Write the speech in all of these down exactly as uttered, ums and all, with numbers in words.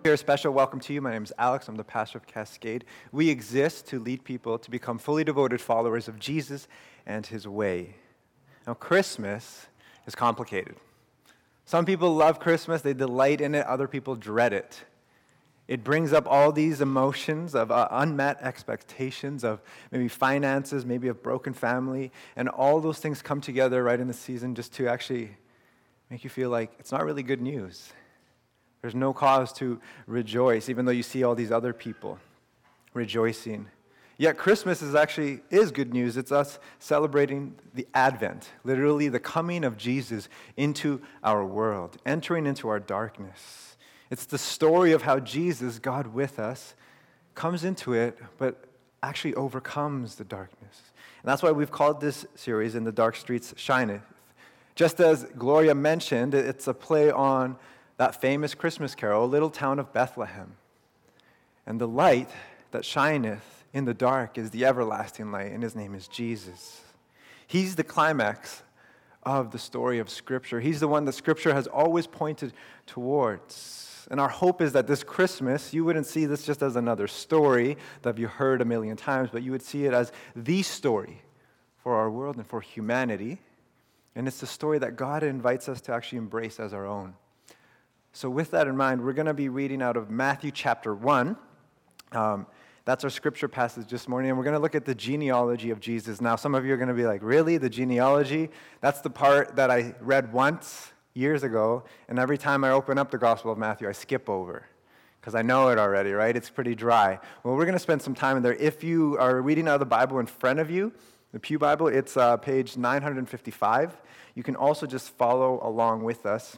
Here, a special welcome to you. My name is Alex. I'm the pastor of Cascade. We exist to lead people to become fully devoted followers of Jesus and his way. Now, Christmas is complicated. Some people love Christmas. They delight in it. Other people dread it. It brings up all these emotions of uh, unmet expectations of maybe finances, maybe a broken family, and all those things come together right in the season just to actually make you feel like it's not really good news. There's no cause to rejoice, even though you see all these other people rejoicing. Yet Christmas is actually is good news. It's us celebrating the Advent, literally the coming of Jesus into our world, entering into our darkness. It's the story of how Jesus, God with us, comes into it, but actually overcomes the darkness. And that's why we've called this series In the Dark Streets Shineth. Just as Gloria mentioned, it's a play on that famous Christmas carol, Little Town of Bethlehem. And the light that shineth in the dark is the everlasting light, and his name is Jesus. He's the climax of the story of Scripture. He's the one that Scripture has always pointed towards. And our hope is that this Christmas, you wouldn't see this just as another story that you heard a million times, but you would see it as the story for our world and for humanity. And it's the story that God invites us to actually embrace as our own. So with that in mind, we're going to be reading out of Matthew chapter one. Um, that's our scripture passage this morning, and we're going to look at the genealogy of Jesus. Now, some of you are going to be like, really, the genealogy? That's the part that I read once years ago, and every time I open up the Gospel of Matthew, I skip over, because I know it already, right? It's pretty dry. Well, we're going to spend some time in there. If you are reading out of the Bible in front of you, the Pew Bible, it's uh, page nine fifty-five. You can also just follow along with us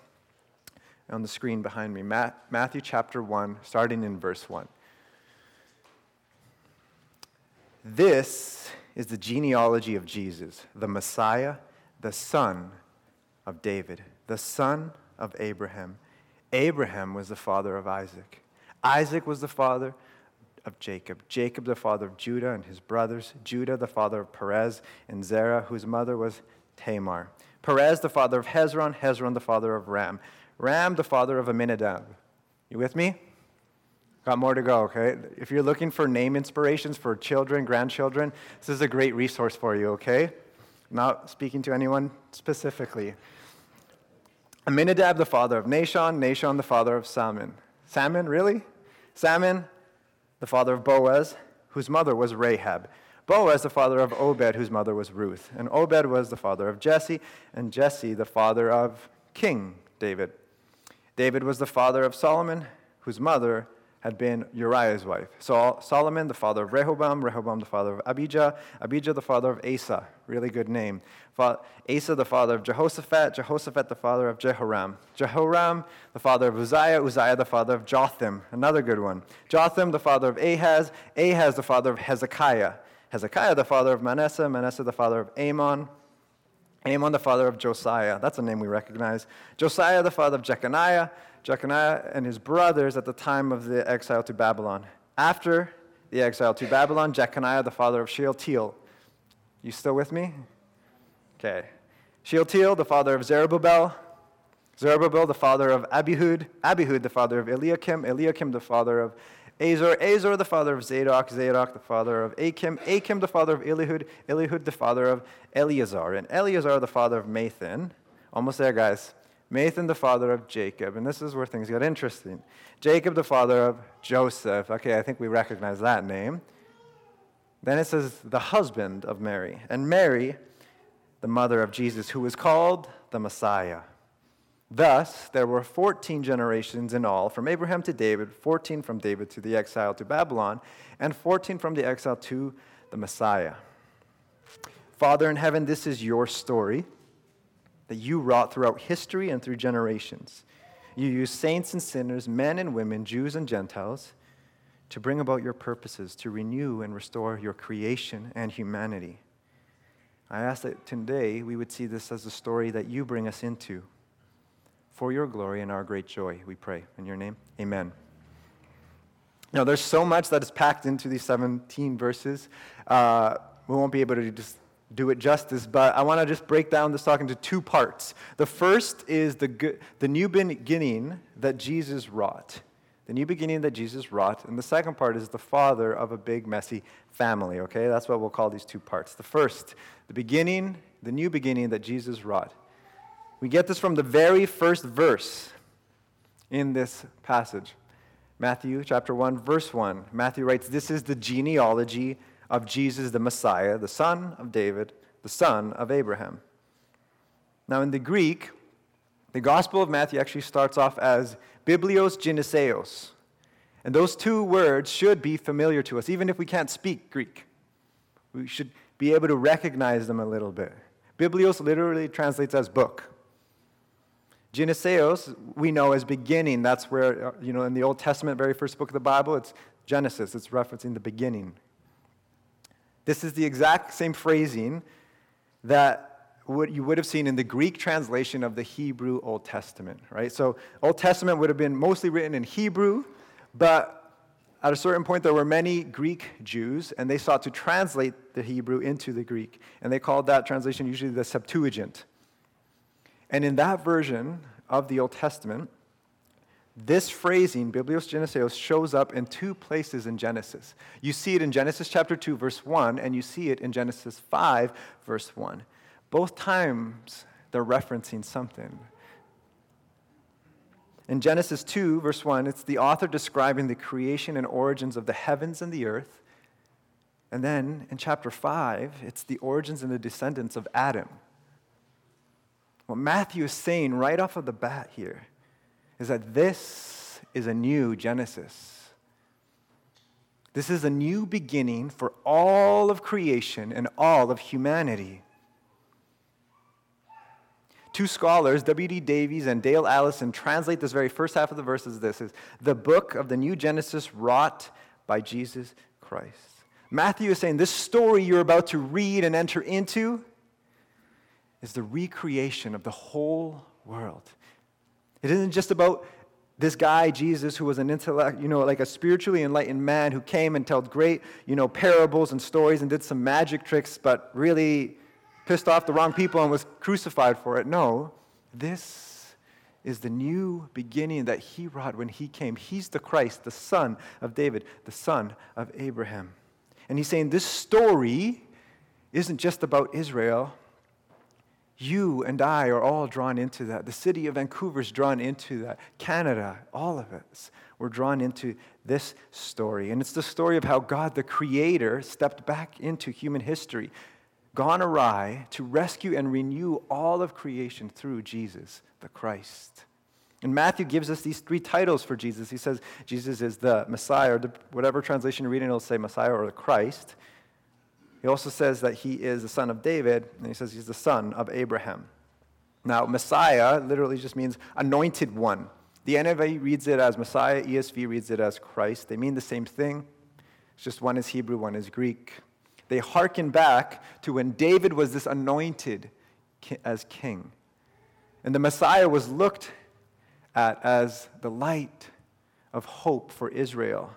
on the screen behind me. Matthew chapter one, starting in verse one. This is the genealogy of Jesus, the Messiah, the son of David, the son of Abraham. Abraham was the father of Isaac. Isaac was the father of Jacob. Jacob the father of Judah and his brothers. Judah the father of Perez and Zerah, whose mother was Tamar. Perez the father of Hezron. Hezron the father of Ram. Ram, the father of Amminadab. You with me? Got more to go, okay? If you're looking for name inspirations for children, grandchildren, this is a great resource for you, okay? Not speaking to anyone specifically. Amminadab, the father of Nahshon. Nahshon, the father of Salmon. Salmon, really? Salmon, the father of Boaz, whose mother was Rahab. Boaz, the father of Obed, whose mother was Ruth. And Obed was the father of Jesse, and Jesse, the father of King David. David was the father of Solomon, whose mother had been Uriah's wife. So Solomon, the father of Rehoboam, Rehoboam, the father of Abijah, Abijah, the father of Asa, really good name. Asa, the father of Jehoshaphat, Jehoshaphat, the father of Jehoram, Jehoram, the father of Uzziah, Uzziah, the father of Jotham, another good one. Jotham, the father of Ahaz, Ahaz, the father of Hezekiah, Hezekiah, the father of Manasseh, Manasseh, the father of Amon, Amon, the father of Josiah. That's a name we recognize. Josiah, the father of Jeconiah. Jeconiah and his brothers at the time of the exile to Babylon. After the exile to Babylon, Jeconiah, the father of Shealtiel. You still with me? Okay. Shealtiel, the father of Zerubbabel. Zerubbabel, the father of Abihud. Abihud, the father of Eliakim. Eliakim, the father of Azor, Azor, the father of Zadok, Zadok, the father of Achim, Achim, the father of Elihud, Elihud, the father of Eleazar, and Eleazar, the father of Mathan. Almost there, guys. Mathan, the father of Jacob, and this is where things get interesting. Jacob, the father of Joseph. Okay, I think we recognize that name. Then it says the husband of Mary, and Mary, the mother of Jesus, who was called the Messiah. Thus, there were fourteen generations in all, from Abraham to David, fourteen from David to the exile to Babylon, and fourteen from the exile to the Messiah. Father in heaven, this is your story that you wrought throughout history and through generations. You used saints and sinners, men and women, Jews and Gentiles, to bring about your purposes, to renew and restore your creation and humanity. I ask that today we would see this as a story that you bring us into. For your glory and our great joy, we pray. In your name, amen. Now, there's so much that is packed into these seventeen verses. Uh, we won't be able to just do it justice, but I want to just break down this talk into two parts. The first is the, the new beginning that Jesus wrought. the new beginning that Jesus wrought, and the second part is the father of a big, messy family, okay? That's what we'll call these two parts. The first, the beginning, the new beginning that Jesus wrought. We get this from the very first verse in this passage. Matthew chapter one, verse one. Matthew writes, "This is the genealogy of Jesus the Messiah, the son of David, the son of Abraham." Now in the Greek, the Gospel of Matthew actually starts off as Biblios Geneseos. And those two words should be familiar to us, even if we can't speak Greek. We should be able to recognize them a little bit. Biblios literally translates as book. Geneseos, we know as beginning. That's where, you know, in the Old Testament, very first book of the Bible, it's Genesis. It's referencing the beginning. This is the exact same phrasing that what you would have seen in the Greek translation of the Hebrew Old Testament, right? So Old Testament would have been mostly written in Hebrew, but at a certain point there were many Greek Jews, and they sought to translate the Hebrew into the Greek, and they called that translation usually the Septuagint. And in that version of the Old Testament, this phrasing, Biblios Geneseos, shows up in two places in Genesis. You see it in Genesis chapter two, verse one, and you see it in Genesis five, verse one. Both times, they're referencing something. In Genesis two, verse one, it's the author describing the creation and origins of the heavens and the earth. And then in chapter five, it's the origins and the descendants of Adam. What Matthew is saying right off of the bat here is that this is a new Genesis. This is a new beginning for all of creation and all of humanity. Two scholars, W D Davies and Dale Allison, translate this very first half of the verse as this, is the book of the new Genesis wrought by Jesus Christ. Matthew is saying this story you're about to read and enter into is the recreation of the whole world. It isn't just about this guy, Jesus, who was an intellect, you know, like a spiritually enlightened man who came and told great, you know, parables and stories and did some magic tricks, but really pissed off the wrong people and was crucified for it. No, this is the new beginning that he wrought when he came. He's the Christ, the son of David, the son of Abraham. And he's saying this story isn't just about Israel. You and I are all drawn into that. The city of Vancouver is drawn into that. Canada, all of us, we're drawn into this story. And it's the story of how God, the Creator, stepped back into human history, gone awry to rescue and renew all of creation through Jesus, the Christ. And Matthew gives us these three titles for Jesus. He says Jesus is the Messiah, or the, whatever translation you're reading, it'll say Messiah or the Christ. He also says that he is the son of David, and he says he's the son of Abraham. Now, Messiah literally just means anointed one. The N I V reads it as Messiah, E S V reads it as Christ. They mean the same thing. It's just one is Hebrew, one is Greek. They hearken back to when David was this anointed as king. And the Messiah was looked at as the light of hope for Israel.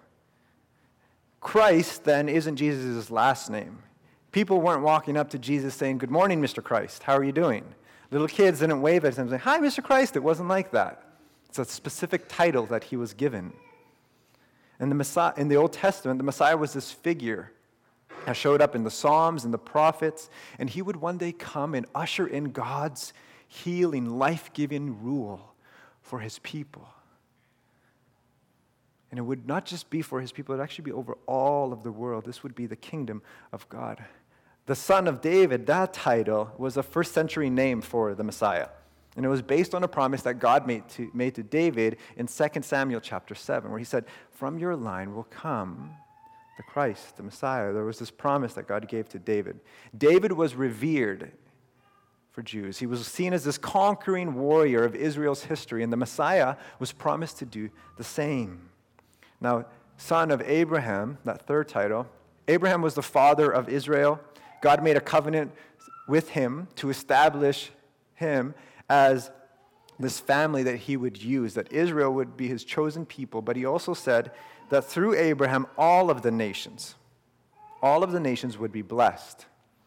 Christ, then, isn't Jesus' last name. People weren't walking up to Jesus saying, "Good morning, Mister Christ. How are you doing?" Little kids didn't wave at him and say, "Hi, Mister Christ." It wasn't like that. It's a specific title that he was given. And the Messiah, in the Old Testament, the Messiah was this figure that showed up in the Psalms and the prophets, and he would one day come and usher in God's healing, life-giving rule for his people. And it would not just be for his people, it would actually be over all of the world. This would be the kingdom of God. The son of David, that title, was a first century name for the Messiah. And it was based on a promise that God made to, made to David in Second Samuel chapter seven, where he said, "From your line will come the Christ, the Messiah." There was this promise that God gave to David. David was revered for Jews. He was seen as this conquering warrior of Israel's history, and the Messiah was promised to do the same. Now, son of Abraham, that third title, Abraham was the father of Israel. God made a covenant with him to establish him as this family that he would use, that Israel would be his chosen people. But he also said that through Abraham, all of the nations, all of the nations would be blessed.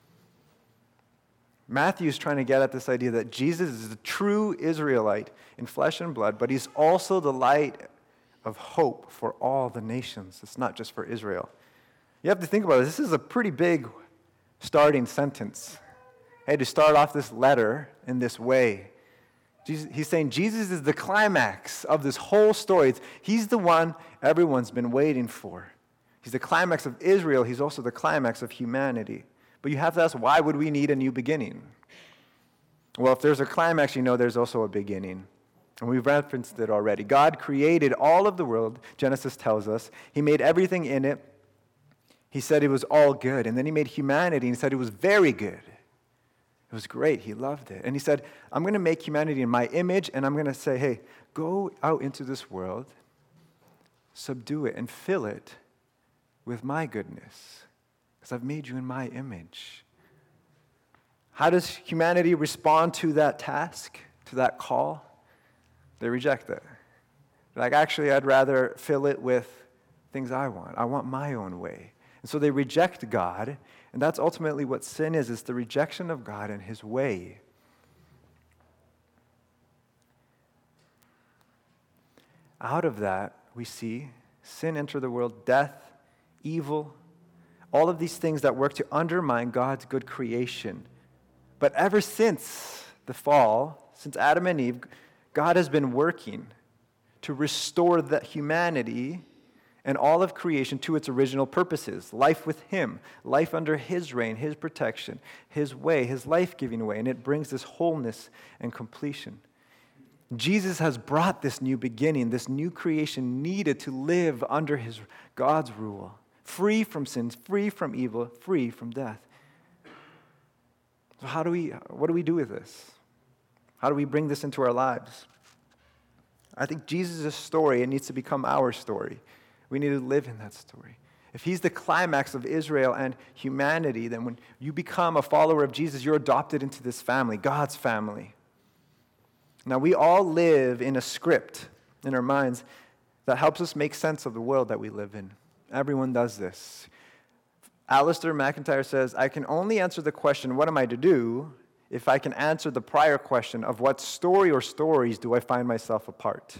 Matthew is trying to get at this idea that Jesus is the true Israelite in flesh and blood, but he's also the light of hope for all the nations. It's not just for Israel. You have to think about it. This is a pretty big starting sentence. Hey, to start off this letter in this way. Jesus, he's saying Jesus is the climax of this whole story. He's the one everyone's been waiting for. He's the climax of Israel. He's also the climax of humanity. But you have to ask, why would we need a new beginning? Well, if there's a climax, you know there's also a beginning. And we've referenced it already. God created all of the world, Genesis tells us. He made everything in it. He said it was all good. And then he made humanity and he said it was very good. It was great. He loved it. And he said, I'm going to make humanity in my image, and I'm going to say, hey, go out into this world, subdue it, and fill it with my goodness, because I've made you in my image. How does humanity respond to that task, to that call? They reject it. They're like, actually, I'd rather fill it with things I want. I want my own way. And so they reject God, and that's ultimately what sin is. It's the rejection of God and his way. Out of that, we see sin enter the world, death, evil, all of these things that work to undermine God's good creation. But ever since the fall, since Adam and Eve, God has been working to restore that humanity and all of creation to its original purposes. Life with him, life under his reign, his protection, his way, his life-giving way, and it brings this wholeness and completion. Jesus has brought this new beginning, this new creation needed to live under his God's rule, free from sins, free from evil, free from death. So how do we, what do we do with this? How do we bring this into our lives? I think Jesus' story, it needs to become our story. We need to live in that story. If he's the climax of Israel and humanity, then when you become a follower of Jesus, you're adopted into this family, God's family. Now, we all live in a script in our minds that helps us make sense of the world that we live in. Everyone does this. Alistair McIntyre says, I can only answer the question, what am I to do, if I can answer the prior question of what story or stories do I find myself a part?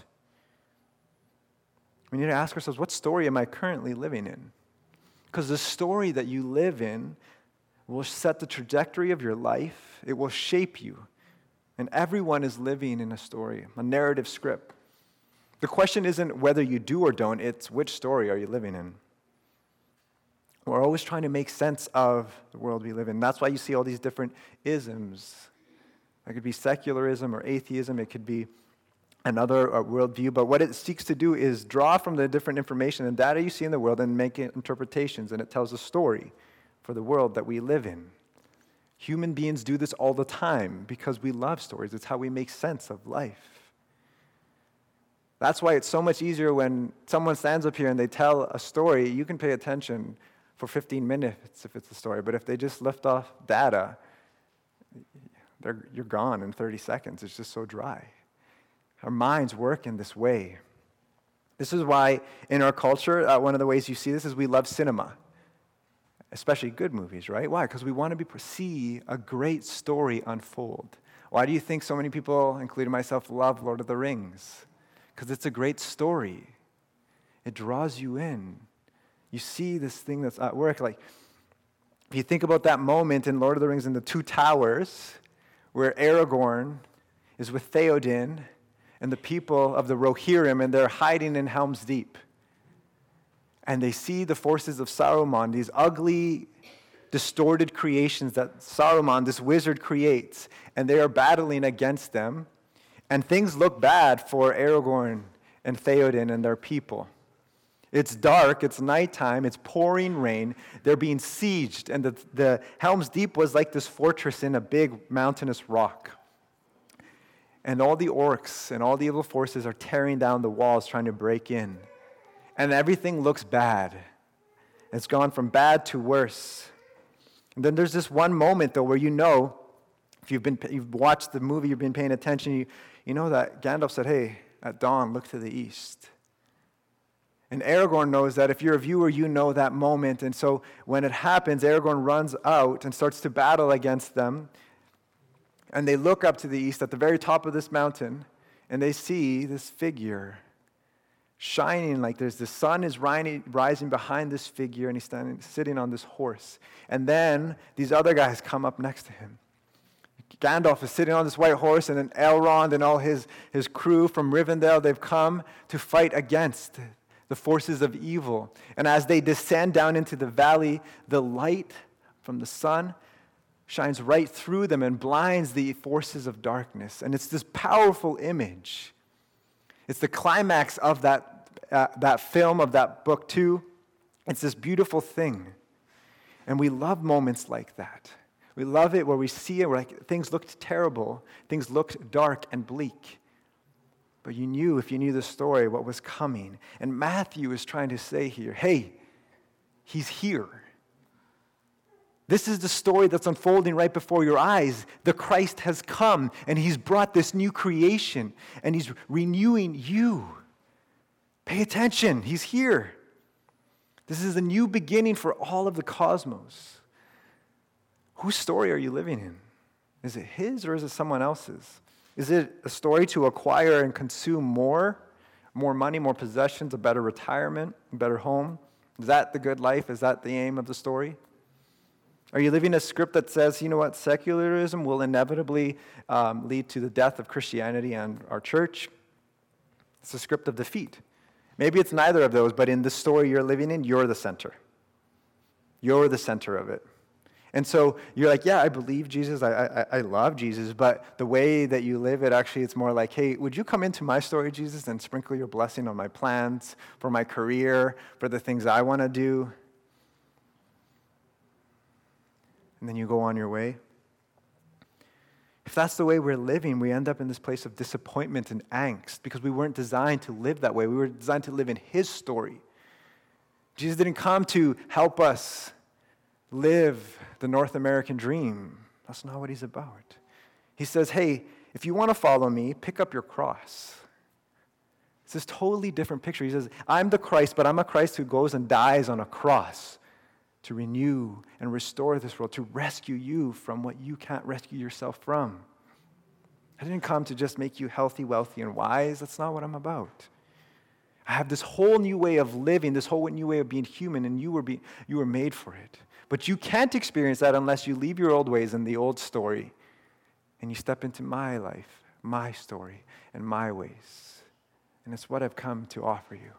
We need to ask ourselves, what story am I currently living in? Because the story that you live in will set the trajectory of your life. It will shape you. And everyone is living in a story, a narrative script. The question isn't whether you do or don't, it's which story are you living in? We're always trying to make sense of the world we live in. That's why you see all these different isms. It could be secularism or atheism. It could be another uh, worldview. But what it seeks to do is draw from the different information and data you see in the world and make it interpretations. And it tells a story for the world that we live in. Human beings do this all the time because we love stories. It's how we make sense of life. That's why it's so much easier when someone stands up here and they tell a story. You can pay attention for fifteen minutes if it's a story. But if they just lift off data, they're, you're gone in thirty seconds. It's just so dry. Our minds work in this way. This is why in our culture, uh, one of the ways you see this is we love cinema, especially good movies, right? Why? Because we want to be see a great story unfold. Why do you think so many people, including myself, love Lord of the Rings? Because it's a great story. It draws you in. You see this thing that's at work. Like, if you think about that moment in Lord of the Rings in the Two Towers, where Aragorn is with Theoden and the people of the Rohirrim, and they're hiding in Helm's Deep. And they see the forces of Saruman, these ugly, distorted creations that Saruman, this wizard, creates, and they are battling against them. And things look bad for Aragorn and Theoden and their people. It's dark, it's nighttime, it's pouring rain, they're being sieged, and the, the Helm's Deep was like this fortress in a big mountainous rock. And all the orcs and all the evil forces are tearing down the walls trying to break in. And everything looks bad. It's gone from bad to worse. And then there's this one moment, though, where you know, if you've been you've watched the movie, you've been paying attention, you, you know that Gandalf said, hey, at dawn, look to the east. And Aragorn knows that. If you're a viewer, you know that moment. And so when it happens, Aragorn runs out and starts to battle against them. And they look up to the east at the very top of this mountain, and they see this figure shining like there's the sun is rising, rising behind this figure, and he's standing, sitting on this horse. And then these other guys come up next to him. Gandalf is sitting on this white horse, and then Elrond and all his, his crew from Rivendell, they've come to fight against the forces of evil. And as they descend down into the valley, the light from the sun shines right through them and blinds the forces of darkness. And it's this powerful image. It's the climax of that Uh, that film, of that book too. It's this beautiful thing. And we love moments like that. We love it where we see it, where like, things looked terrible, things looked dark and bleak. But you knew, if you knew the story, what was coming. And Matthew is trying to say here, hey, he's here. This is the story that's unfolding right before your eyes. The Christ has come, and he's brought this new creation, and he's renewing you. Pay attention, he's here. This is a new beginning for all of the cosmos. Whose story are you living in? Is it his or is it someone else's? Is it a story to acquire and consume more? More money, more possessions, a better retirement, a better home? Is that the good life? Is that the aim of the story? Are you living a script that says, you know what, secularism will inevitably um, lead to the death of Christianity and our church? It's a script of defeat. Maybe it's neither of those, but in the story you're living in, you're the center. You're the center of it. And so you're like, yeah, I believe Jesus, I, I I love Jesus, but the way that you live it, actually, it's more like, hey, would you come into my story, Jesus, and sprinkle your blessing on my plans, for my career, for the things I want to do? And then you go on your way. If that's the way we're living, we end up in this place of disappointment and angst because we weren't designed to live that way. We were designed to live in his story. Jesus didn't come to help us live the North American dream. That's not what he's about. He says, hey, if you want to follow me, pick up your cross. It's this totally different picture. He says, I'm the Christ, but I'm a Christ who goes and dies on a cross to renew and restore this world, to rescue you from what you can't rescue yourself from. I didn't come to just make you healthy, wealthy, and wise. That's not what I'm about. I have this whole new way of living, this whole new way of being human, and you were, be, you were made for it. But you can't experience that unless you leave your old ways and the old story, and you step into my life, my story, and my ways. And it's what I've come to offer you.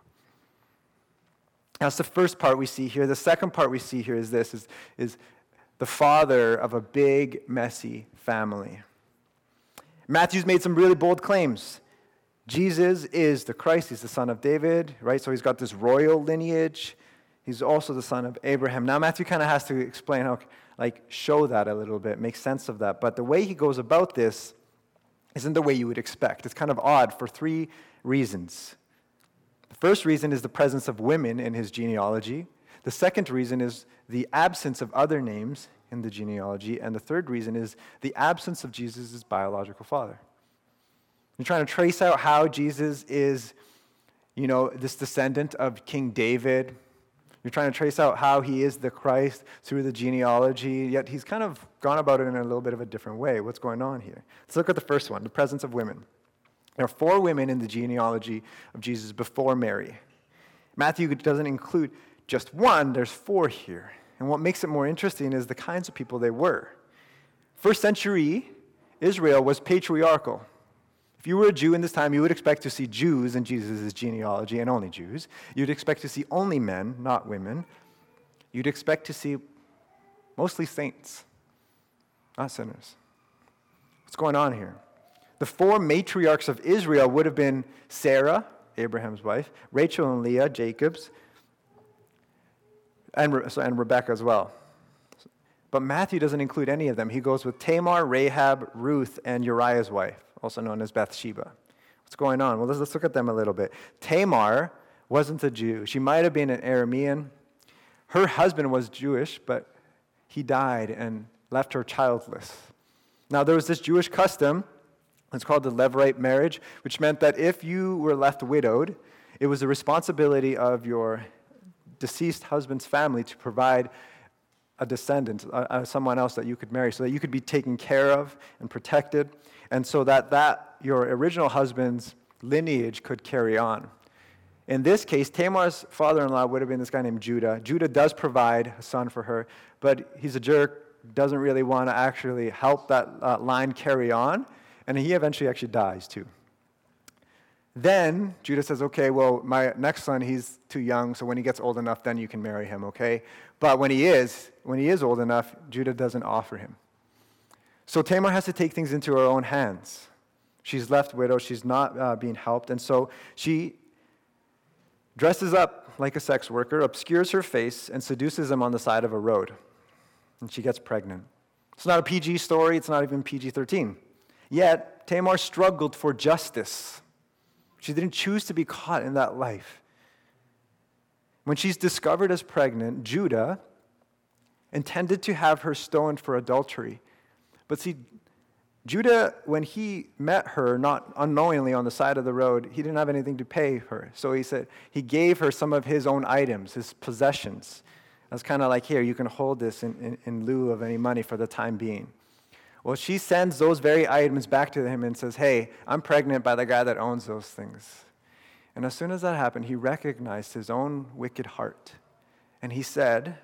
That's the first part we see here. The second part we see here is this, is, is the father of a big, messy family. Matthew's made some really bold claims. Jesus is the Christ. He's the son of David, right? So he's got this royal lineage. He's also the son of Abraham. Now, Matthew kind of has to explain how, like, show that a little bit, make sense of that. But the way he goes about this isn't the way you would expect. It's kind of odd for three reasons. The first reason is the presence of women in his genealogy. The second reason is the absence of other names in the genealogy. And the third reason is the absence of Jesus' biological father. You're trying to trace out how Jesus is, you know, this descendant of King David. You're trying to trace out how he is the Christ through the genealogy, yet he's kind of gone about it in a little bit of a different way. What's going on here? Let's look at the first one, the presence of women. There are four women in the genealogy of Jesus before Mary. Matthew doesn't include just one, there's four here. And what makes it more interesting is the kinds of people they were. First century Israel was patriarchal. If you were a Jew in this time, you would expect to see Jews in Jesus' genealogy, and only Jews. You'd expect to see only men, not women. You'd expect to see mostly saints, not sinners. What's going on here? The four matriarchs of Israel would have been Sarah, Abraham's wife, Rachel and Leah, Jacob's, and, and Rebecca as well. But Matthew doesn't include any of them. He goes with Tamar, Rahab, Ruth, and Uriah's wife, also known as Bathsheba. What's going on? Well, let's, let's look at them a little bit. Tamar wasn't a Jew. She might have been an Aramean. Her husband was Jewish, but he died and left her childless. Now, there was this Jewish custom. It's called the Levirate marriage, which meant that if you were left widowed, it was the responsibility of your deceased husband's family to provide a descendant, uh, someone else that you could marry, so that you could be taken care of and protected, and so that, that your original husband's lineage could carry on. In this case, Tamar's father-in-law would have been this guy named Judah. Judah does provide a son for her, but he's a jerk, doesn't really want to actually help that uh, line carry on, and he eventually actually dies too. Then Judah says, okay, well, my next son, he's too young, so when he gets old enough, then you can marry him, okay? But when he is, when he is old enough, Judah doesn't offer him. So Tamar has to take things into her own hands. She's left widowed, she's not uh, being helped, and so she dresses up like a sex worker, obscures her face, and seduces him on the side of a road. And she gets pregnant. It's not a P G story, it's not even P G thirteen. Yet, Tamar struggled for justice. She didn't choose to be caught in that life. When she's discovered as pregnant, Judah intended to have her stoned for adultery. But see, Judah, when he met her, not unknowingly on the side of the road, he didn't have anything to pay her. So he said he gave her some of his own items, his possessions. That's kind of like, here, you can hold this in, in, in lieu of any money for the time being. Well, she sends those very items back to him and says, hey, I'm pregnant by the guy that owns those things. And as soon as that happened, he recognized his own wicked heart. And he said,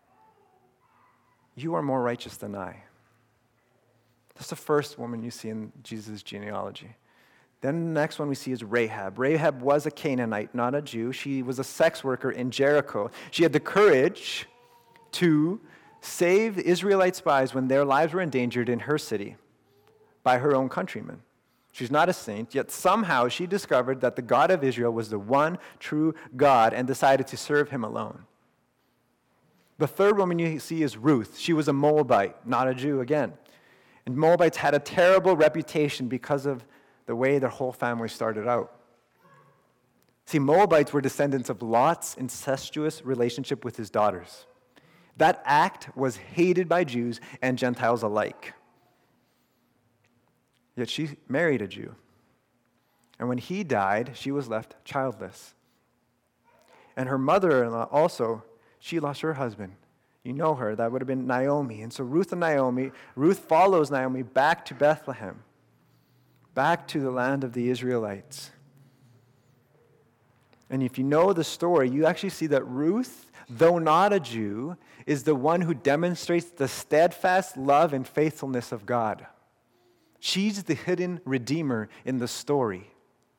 you are more righteous than I. That's the first woman you see in Jesus' genealogy. Then the next one we see is Rahab. Rahab was a Canaanite, not a Jew. She was a sex worker in Jericho. She had the courage to save Israelite spies when their lives were endangered in her city by her own countrymen. She's not a saint, yet somehow she discovered that the God of Israel was the one true God and decided to serve him alone. The third woman you see is Ruth. She was a Moabite, not a Jew again. And Moabites had a terrible reputation because of the way their whole family started out. See, Moabites were descendants of Lot's incestuous relationship with his daughters. That act was hated by Jews and Gentiles alike. Yet she married a Jew. And when he died, she was left childless. And her mother-in-law also, she lost her husband. You know her, that would have been Naomi. And so Ruth and Naomi, Ruth follows Naomi back to Bethlehem, back to the land of the Israelites. And if you know the story, you actually see that Ruth, though not a Jew, is the one who demonstrates the steadfast love and faithfulness of God. She's the hidden redeemer in the story.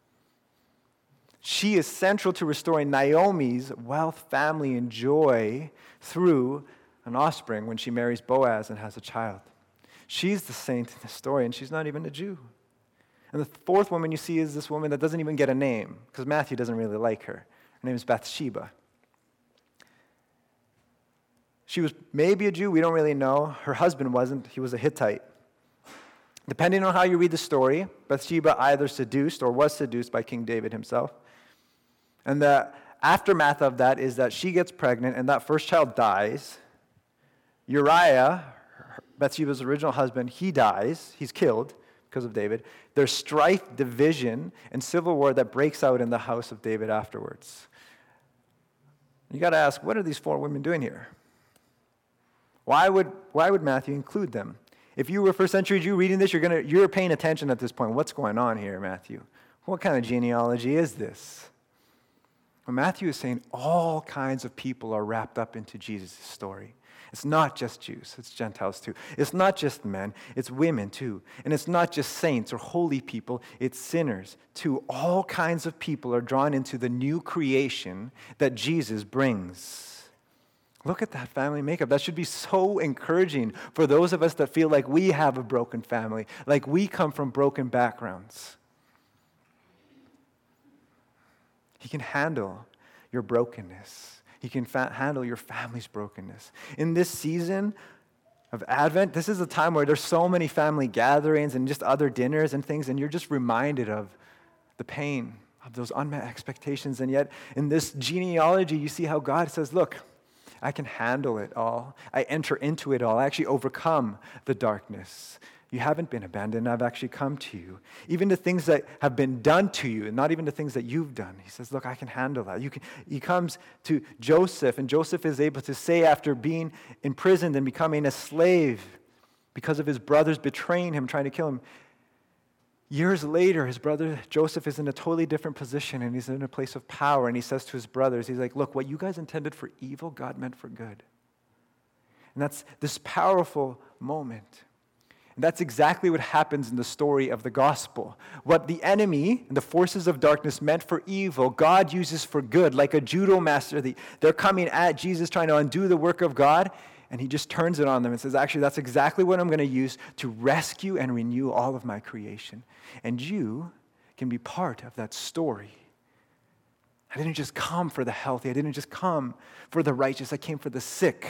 She is central to restoring Naomi's wealth, family, and joy through an offspring when she marries Boaz and has a child. She's the saint in the story, and she's not even a Jew. And the fourth woman you see is this woman that doesn't even get a name, because Matthew doesn't really like her. Her name is Bathsheba. She was maybe a Jew, we don't really know. Her husband wasn't, he was a Hittite. Depending on how you read the story, Bathsheba either seduced or was seduced by King David himself. And the aftermath of that is that she gets pregnant and that first child dies. Uriah, Bathsheba's original husband, he dies. He's killed because of David. There's strife, division, and civil war that breaks out in the house of David afterwards. You got to ask, what are these four women doing here? Why would, why would Matthew include them? If you were a first century Jew reading this, you're, gonna, you're paying attention at this point. What's going on here, Matthew? What kind of genealogy is this? Well, Matthew is saying all kinds of people are wrapped up into Jesus' story. It's not just Jews, it's Gentiles too. It's not just men, it's women too. And it's not just saints or holy people, it's sinners too. All kinds of people are drawn into the new creation that Jesus brings. Look at that family makeup. That should be so encouraging for those of us that feel like we have a broken family, like we come from broken backgrounds. He can handle your brokenness. He can fa- handle your family's brokenness. In this season of Advent, this is a time where there's so many family gatherings and just other dinners and things, and you're just reminded of the pain of those unmet expectations. And yet, in this genealogy, you see how God says, look, I can handle it all. I enter into it all. I actually overcome the darkness. You haven't been abandoned. I've actually come to you. Even the things that have been done to you, and not even the things that you've done. He says, look, I can handle that. You can, he comes to Joseph, and Joseph is able to say after being imprisoned and becoming a slave because of his brothers betraying him, trying to kill him, Years later, his brother Joseph is in a totally different position, and he's in a place of power, and he says to his brothers, he's like, look, what you guys intended for evil, God meant for good. And that's this powerful moment. And that's exactly what happens in the story of the gospel. What the enemy and the forces of darkness meant for evil, God uses for good, like a judo master. They're coming at Jesus, trying to undo the work of God, and he just turns it on them and says, actually, that's exactly what I'm going to use to rescue and renew all of my creation. And you can be part of that story. I didn't just come for the healthy. I didn't just come for the righteous. I came for the sick.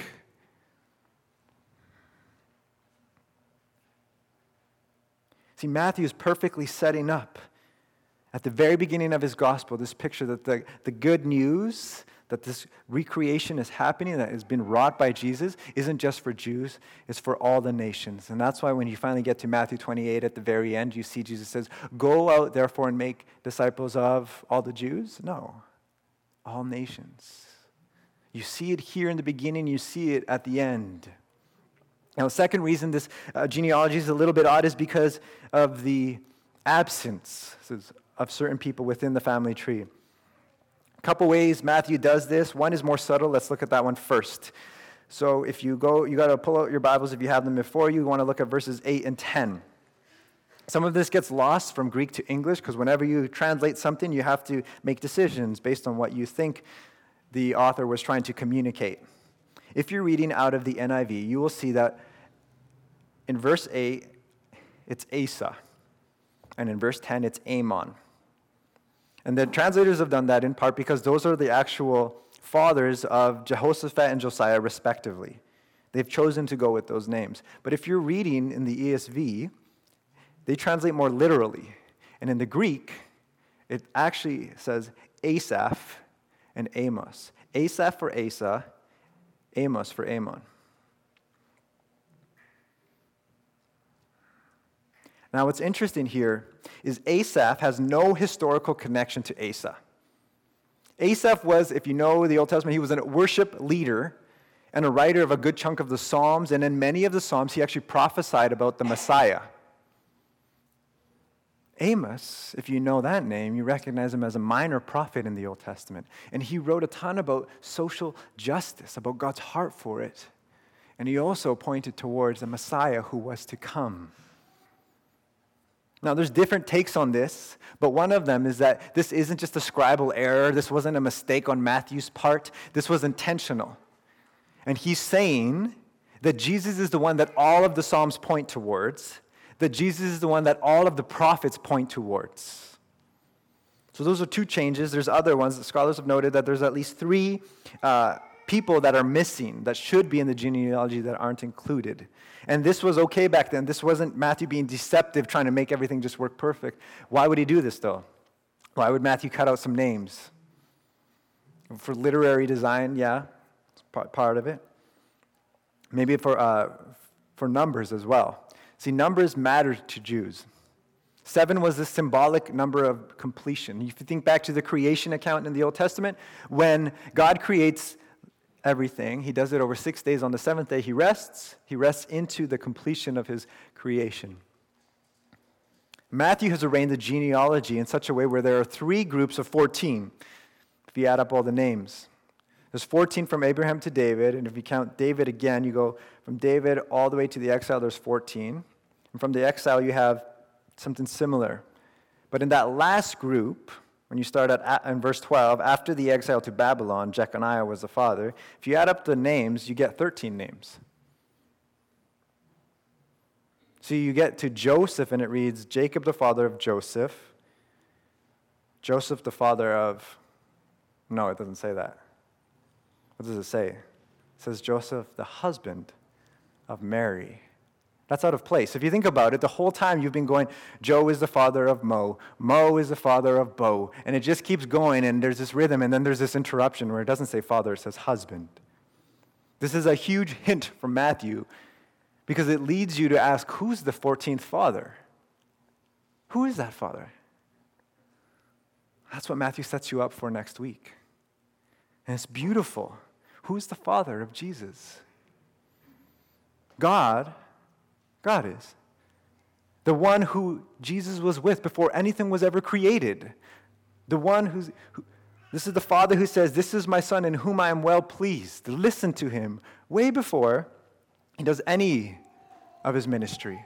See, Matthew is perfectly setting up at the very beginning of his gospel this picture that the, the good news, that this recreation is happening, that has been wrought by Jesus, isn't just for Jews, it's for all the nations. And that's why when you finally get to Matthew twenty-eight at the very end, you see Jesus says, go out therefore and make disciples of all the Jews? No, all nations. You see it here in the beginning, you see it at the end. Now, the second reason this uh, genealogy is a little bit odd is because of the absence of certain people within the family tree. A couple ways Matthew does this. One is more subtle. Let's look at that one first. So if you go, you got to pull out your Bibles if you have them before you. You want to look at verses eight and ten. Some of this gets lost from Greek to English because whenever you translate something, you have to make decisions based on what you think the author was trying to communicate. If you're reading out of the N I V, you will see that in verse eight, it's Asa. And in verse ten, it's Amon. And the translators have done that in part because those are the actual fathers of Jehoshaphat and Josiah, respectively. They've chosen to go with those names. But if you're reading in the E S V, they translate more literally. And in the Greek, it actually says Asaph and Amos. Asaph for Asa, Amos for Amon. Now, what's interesting here is Asaph has no historical connection to Asa. Asaph was, if you know the Old Testament, he was a worship leader and a writer of a good chunk of the Psalms, and in many of the Psalms, he actually prophesied about the Messiah. Amos, if you know that name, you recognize him as a minor prophet in the Old Testament. And he wrote a ton about social justice, about God's heart for it. And he also pointed towards the Messiah who was to come. Now, there's different takes on this, but one of them is that this isn't just a scribal error. This wasn't a mistake on Matthew's part. This was intentional. And he's saying that Jesus is the one that all of the Psalms point towards, that Jesus is the one that all of the prophets point towards. So those are two changes. There's other ones. The scholars have noted that there's at least three uh, people that are missing that should be in the genealogy that aren't included. And this was okay back then. This wasn't Matthew being deceptive, trying to make everything just work perfect. Why would he do this, though? Why would Matthew cut out some names? For literary design, yeah, it's part of it. Maybe for uh, for numbers as well. See, numbers mattered to Jews. Seven was the symbolic number of completion. If you think back to the creation account in the Old Testament, when God creates everything, he does it over six days. On the seventh day, he rests. He rests into the completion of his creation. Matthew has arranged the genealogy in such a way where there are three groups of fourteen, if you add up all the names. There's fourteen from Abraham to David, and if you count David again, you go from David all the way to the exile, there's fourteen. And from the exile, you have something similar. But in that last group, when you start at in verse twelve, after the exile to Babylon, Jeconiah was the father. If you add up the names, you get thirteen names. So you get to Joseph, and it reads, Jacob the father of Joseph. Joseph the father of... No, it doesn't say that. What does it say? It says Joseph the husband of Mary. That's out of place. If you think about it, the whole time you've been going, Joe is the father of Mo, Mo is the father of Bo, and it just keeps going, and there's this rhythm, and then there's this interruption where it doesn't say father, it says husband. This is a huge hint from Matthew because it leads you to ask, who's the fourteenth father? Who is that father? That's what Matthew sets you up for next week. And it's beautiful. Who's the father of Jesus? God God is. The one who Jesus was with before anything was ever created. The one who's, who, this is the Father who says, "This is my Son in whom I am well pleased." Listen to him way before he does any of his ministry.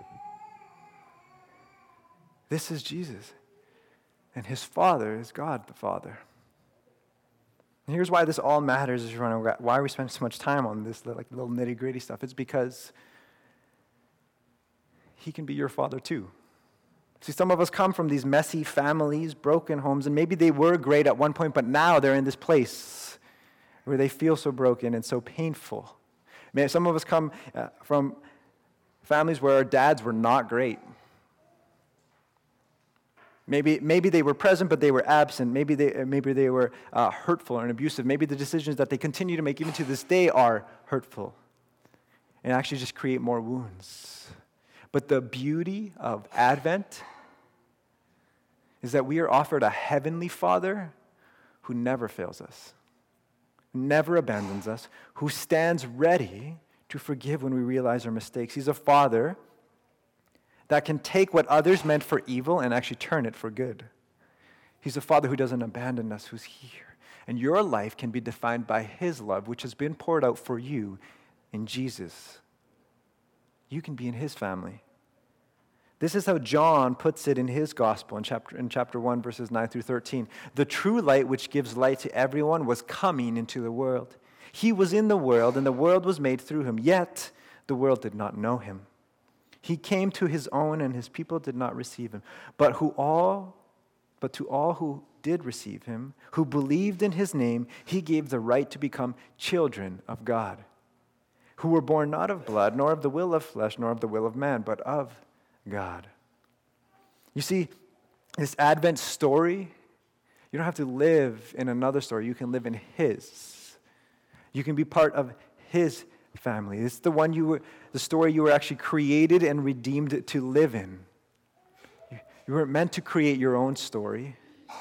This is Jesus. And his Father is God the Father. And here's why this all matters, is why we spend so much time on this like little nitty-gritty stuff. It's because he can be your Father too. See, some of us come from these messy families, broken homes, and maybe they were great at one point, but now they're in this place where they feel so broken and so painful. Maybe some of us come uh, from families where our dads were not great. Maybe, maybe they were present, but they were absent. Maybe they, maybe they were uh, hurtful and abusive. Maybe the decisions that they continue to make even to this day are hurtful and actually just create more wounds. But the beauty of Advent is that we are offered a heavenly Father who never fails us, never abandons us, who stands ready to forgive when we realize our mistakes. He's a Father that can take what others meant for evil and actually turn it for good. He's a Father who doesn't abandon us, who's here. And your life can be defined by his love, which has been poured out for you in Jesus. You can be in his family. This is how John puts it in his gospel in chapter, in chapter one, verses nine through thirteen. The true light which gives light to everyone was coming into the world. He was in the world, and the world was made through him, yet the world did not know him. He came to his own, and his people did not receive him. But who all, but to all who did receive him, who believed in his name, he gave the right to become children of God, who were born not of blood, nor of the will of flesh, nor of the will of man, but of God. You see, this Advent story, you don't have to live in another story. You can live in his. You can be part of his family. It's the one you were, the story you were actually created and redeemed to live in. You weren't meant to create your own story.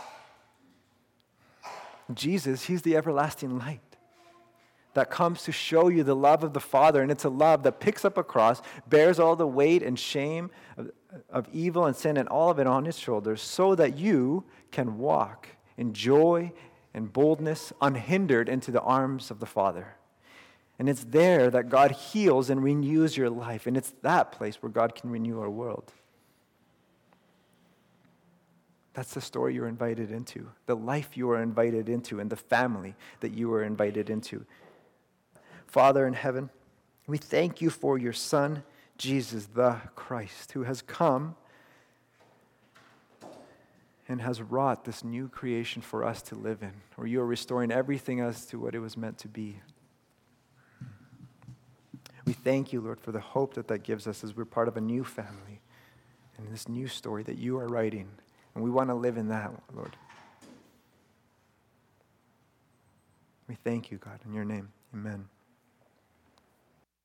Jesus, he's the everlasting light that comes to show you the love of the Father, and it's a love that picks up a cross, bears all the weight and shame of, of evil and sin and all of it on his shoulders, so that you can walk in joy and boldness unhindered into the arms of the Father. And it's there that God heals and renews your life. And it's that place where God can renew our world. That's the story you're invited into, the life you are invited into, and the family that you are invited into. Father in heaven, we thank you for your Son, Jesus the Christ, who has come and has wrought this new creation for us to live in, where you are restoring everything as to what it was meant to be. We thank you, Lord, for the hope that that gives us as we're part of a new family and this new story that you are writing. And we want to live in that, Lord. We thank you, God, in your name. Amen.